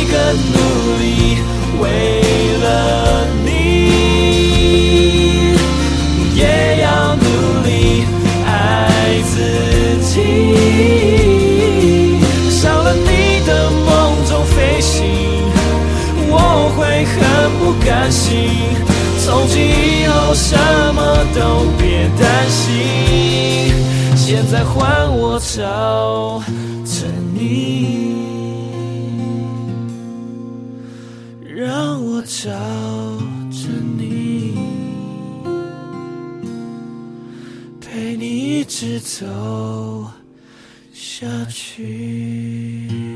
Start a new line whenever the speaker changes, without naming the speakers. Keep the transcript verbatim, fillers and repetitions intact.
更努力，为了你也要努力爱自己。少了你的梦中飞行，我会很不甘心。从今以后什么都别担心，现在换我找着你，让我找着你，陪你一直走下去。